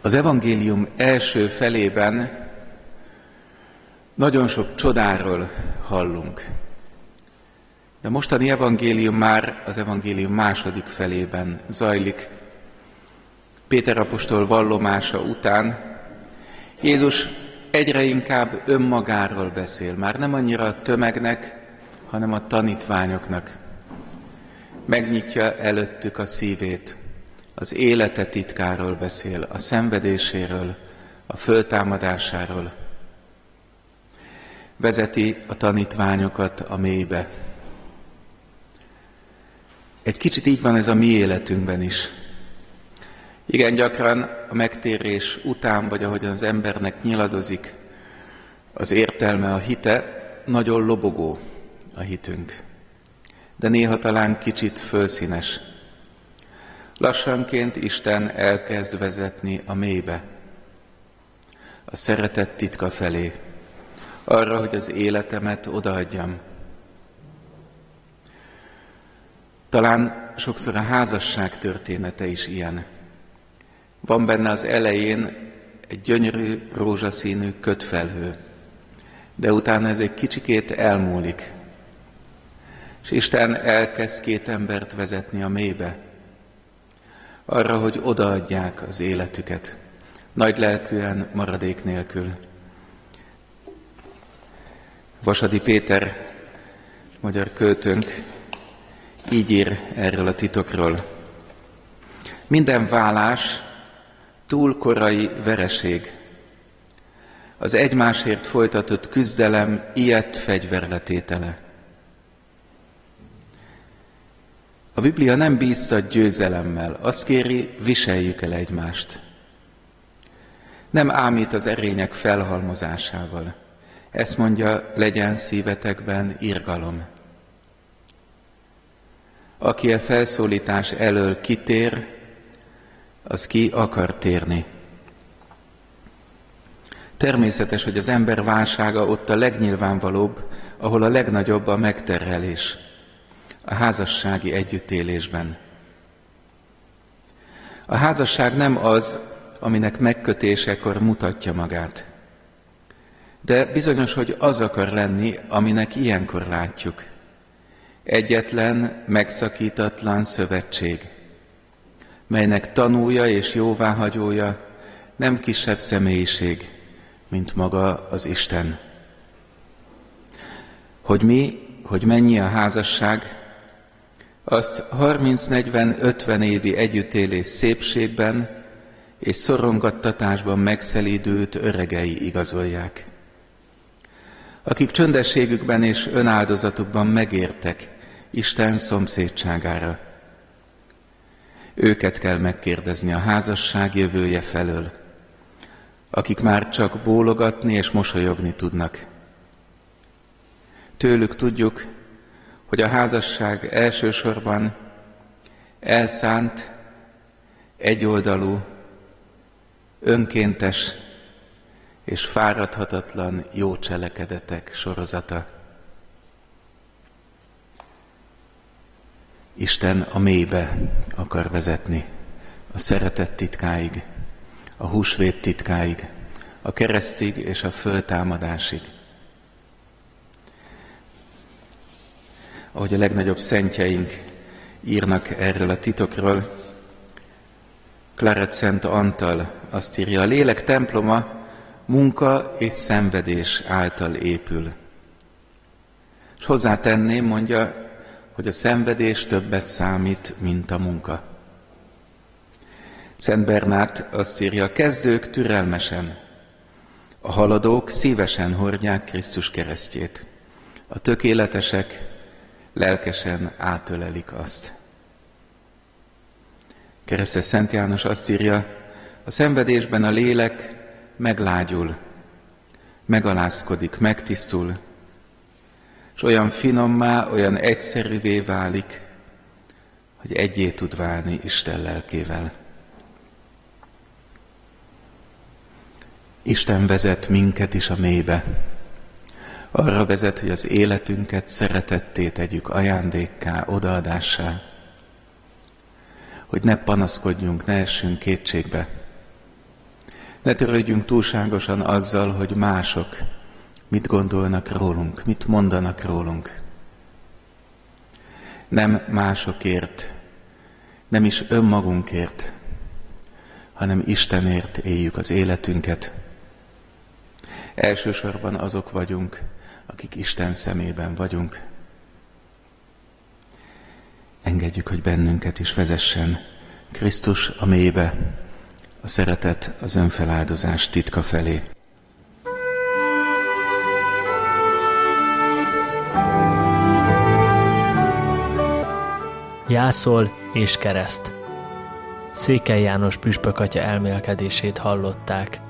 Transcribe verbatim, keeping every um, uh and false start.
Az evangélium első felében nagyon sok csodáról hallunk. De mostani evangélium már az evangélium második felében zajlik. Péter apostol vallomása után Jézus egyre inkább önmagáról beszél, már nem annyira a tömegnek, hanem a tanítványoknak. Megnyitja előttük a szívét, az élete titkáról beszél, a szenvedéséről, a föltámadásáról. Vezeti a tanítványokat a mélybe. Egy kicsit így van ez a mi életünkben is. Igen, gyakran a megtérés után, vagy ahogyan az embernek nyiladozik az értelme, a hite, nagyon lobogó a hitünk. De néha talán kicsit fölszínes. Lassanként Isten elkezd vezetni a mélybe, a szeretet titka felé, arra, hogy az életemet odaadjam. Talán sokszor a házasság története is ilyen. Van benne az elején egy gyönyörű, rózsaszínű kötfelhő, de utána ez egy kicsikét elmúlik. És Isten elkezd két embert vezetni a mélybe, arra, hogy odaadják az életüket, nagy lelkűen, maradék nélkül. Vasadi Péter, magyar költőnk, így ír erről a titokról. Minden válás túl korai vereség. Az egymásért folytatott küzdelem ilyet fegyverletétele. A Biblia nem bíztat győzelemmel, azt kéri, viseljük el egymást. Nem ámít az erények felhalmozásával. Ezt mondja, legyen szívetekben irgalom. Aki a felszólítás elől kitér, az ki akar térni. Természetes, hogy az ember válsága ott a legnyilvánvalóbb, ahol a legnagyobb a megterhelés, a házassági együttélésben. A házasság nem az, aminek megkötésekor mutatja magát, de bizonyos, hogy az akar lenni, aminek ilyenkor látjuk. Egyetlen, megszakítatlan szövetség, melynek tanúja és jóváhagyója nem kisebb személyiség, mint maga az Isten. Hogy mi, hogy mennyi a házasság, azt harminc, negyven, ötven évi együttélés szépségben és szorongattatásban megszelídült öregei igazolják, akik csöndességükben és önáldozatukban megértek Isten szomszédságára. Őket kell megkérdezni a házasság jövője felől, akik már csak bólogatni és mosolyogni tudnak. Tőlük tudjuk, hogy a házasság elsősorban elszánt, egyoldalú, önkéntes és fáradhatatlan jó cselekedetek sorozata. Isten a mélybe akar vezetni, a szeretet titkáig, a húsvét titkáig, a keresztig és a föltámadásig. Ahogy a legnagyobb szentjeink írnak erről a titokról, Claret Szent Antal azt írja, a lélek temploma munka és szenvedés által épül. És hozzátenném, mondja, hogy a szenvedés többet számít, mint a munka. Szent Bernát azt írja, a kezdők türelmesen, a haladók szívesen hordják Krisztus keresztjét, a tökéletesek lelkesen átölelik azt. Keresztes Szent János azt írja, a szenvedésben a lélek meglágyul, megalázkodik, megtisztul, és olyan finommá, olyan egyszerűvé válik, hogy egyé tud válni Isten lelkével. Isten vezet minket is a mélybe. Arra vezet, hogy az életünket szeretetté tegyük, ajándékká, odaadássá. Hogy ne panaszkodjunk, ne essünk kétségbe. Ne törődjünk túlságosan azzal, hogy mások mit gondolnak rólunk, mit mondanak rólunk. Nem másokért, nem is önmagunkért, hanem Istenért éljük az életünket. Elsősorban azok vagyunk, akik Isten szemében vagyunk. Engedjük, hogy bennünket is vezessen Krisztus a mélybe, a szeretet, az önfeláldozás titka felé. Jászol és kereszt. Székely János püspök atya elmélkedését hallották.